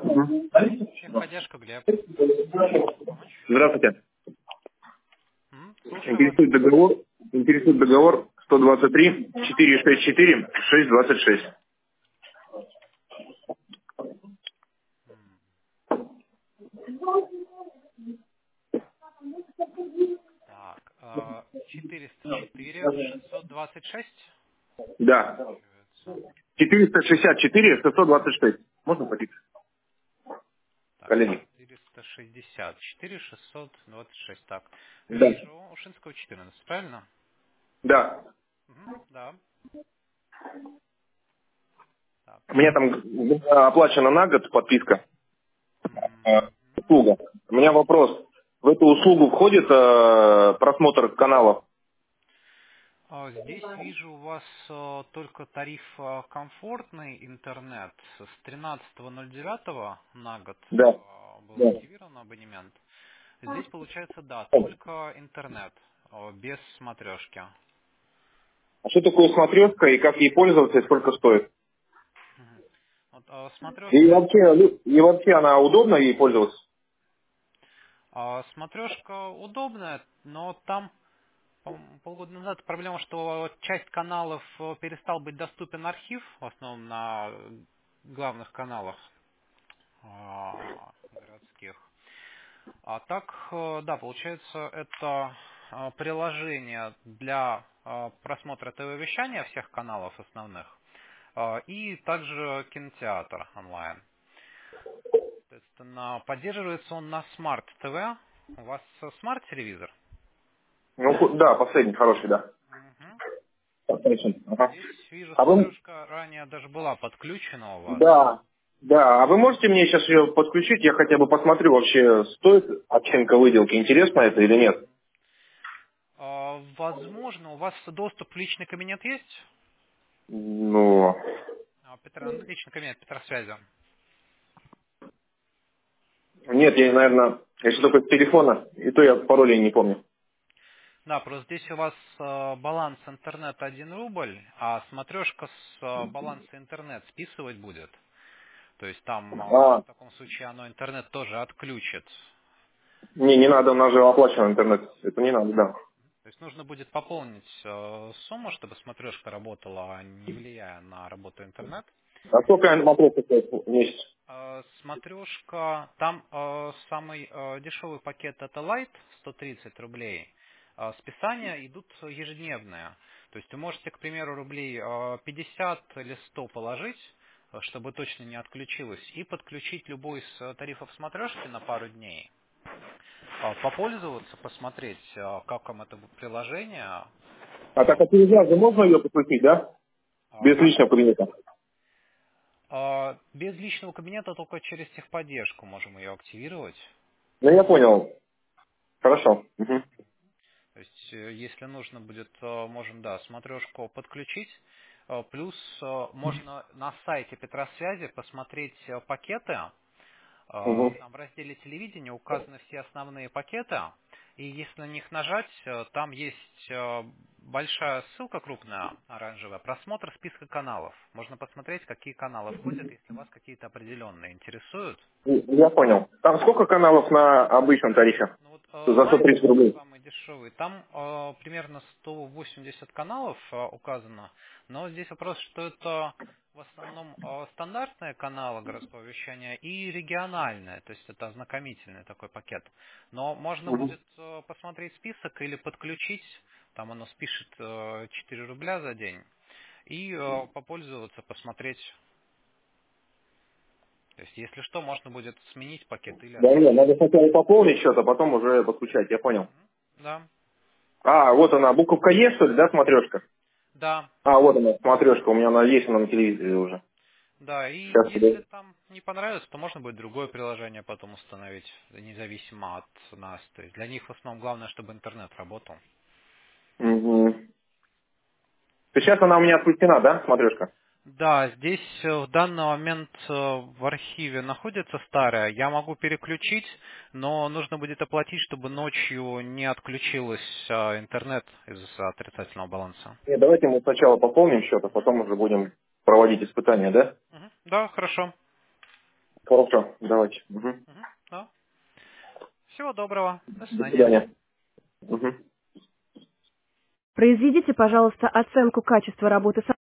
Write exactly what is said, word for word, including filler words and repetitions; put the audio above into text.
Мгм. Техподдержка, Глеб. Помочь? Здравствуйте. М? Слушаю вас. Интересует договор, интересует договор сто двадцать три четыреста шестьдесят четыре шестьсот двадцать шесть. Так, э, четыреста четыре шестьсот двадцать шесть Да. заканчивается. четыреста шестьдесят четыре шестьсот двадцать шесть. Можно платить, Так, коллеги? четыреста шестьдесят четыре шестьсот двадцать шесть. Так, Да. вижу, Ушинского четырнадцать, правильно? Да. Мгм, да. Так. У меня там г- оплачена на год подписка. э, Мгм. Услуга. У меня вопрос. В эту услугу входит э, просмотр каналов? А, Здесь вижу у вас э, только тариф э, комфортный интернет. С тринадцатого ноль девятого на год Да. э, был Да. активирован абонемент. Здесь получается, да, только интернет, э, без смотрешки. А что такое смотрешка и как ей пользоваться и сколько стоит? Мгм. Вот, э, И смотрешка, вообще, лю- и вообще она удобно ей пользоваться? э, смотрешка удобная, но там по-моему, полгода назад проблема, что часть каналов э, перестал быть доступен архив, в основном на главных каналах а, городских. А так, э, да, получается, это э, приложение для э, просмотра ТВ-вещания всех каналов основных э, и также кинотеатр онлайн. Соответственно, поддерживается он на Smart ти ви. У вас э, смарт-телевизор? Ну, ху- да, последний хороший, да. Мгм. Отлично. Ага. Здесь, вижу, А вы... смотрешка ранее даже была подключена у вас. Да, да. А вы можете мне сейчас ее подключить? Я хотя бы посмотрю, вообще стоит оценка выделки. Интересно это или нет? А, Возможно, у вас доступ в личный кабинет есть? Ну, А, Петра, ну, личный кабинет Петросвязи. нет, я, наверное, если только с телефона, и то я пароли не помню. Да, просто здесь у вас э, баланс интернет один рубль, а смотрешка с э, баланса интернет списывать будет. То есть там э, А, в таком случае оно интернет тоже отключит. не, не надо, у нас же оплачиваем интернет. Это не надо, да. То есть нужно будет пополнить э, сумму, чтобы смотрешка работала, не влияя на работу интернет. А сколько вопросов стоит в месяц? Э, Смотрешка, там э, самый э, дешевый пакет это Lite, сто тридцать рублей. Э, Списания идут ежедневные. То есть вы можете, к примеру, рублей э, пятьдесят или сто положить, э, чтобы точно не отключилось, и подключить любой из э, тарифов смотрешки на пару дней. Э, Попользоваться, посмотреть, э, как вам это приложение. А так, а через нас же можно ее подключить, да? Э, Без Как? личного кабинета? Э, Без личного кабинета только через техподдержку можем ее активировать. Ну, я понял. Хорошо. Мгм. То есть, э, если нужно будет, э, можем, да, смотрешку подключить. Э, Плюс э, можно на сайте Петросвязи посмотреть э, пакеты. Э, Мгм. Там в разделе телевидения указаны все основные пакеты. И если на них нажать, э, там есть э, большая ссылка крупная, оранжевая, просмотр списка каналов. Можно посмотреть, какие каналы входят, если вас какие-то определенные интересуют. Я понял. Там сколько каналов на обычном тарифе? Ну вот э, За сто Light тридцать рублей. самый дешевый. Там э, примерно сто восемьдесят каналов э, указано. Но здесь вопрос, что это в основном э, стандартные каналы городского вещания и региональные. То есть это ознакомительный такой пакет. Но можно Мгм. будет э, посмотреть список или подключить. Там оно спишет э, четыре рубля за день. И э, попользоваться, посмотреть. То есть, если что, можно будет сменить пакет или Да нет, отключить. надо сначала пополнить счет, а потом уже подключать, я понял. Да. А, вот она, буковка Е, что ли, да, смотрешка? Да. А, вот она, смотрешка, у меня она есть, она на телевизоре уже. Да, и Сейчас если тебе. там не понравится, то можно будет другое приложение потом установить, независимо от нас. То есть для них в основном главное, чтобы интернет работал. Угу. Сейчас она у меня отключена, да, смотрешка? Да, здесь э, в данный момент э, в архиве находится старая. Я могу переключить, но нужно будет оплатить, чтобы ночью не отключилась э, интернет из-за отрицательного баланса. Нет, давайте мы сначала пополним счет, а потом уже будем проводить испытания, да? Мгм. Да, хорошо. Хорошо, давайте. Угу. Угу. Да. Всего доброго. До До свидания. свидания. Угу. Произведите, пожалуйста, оценку качества работы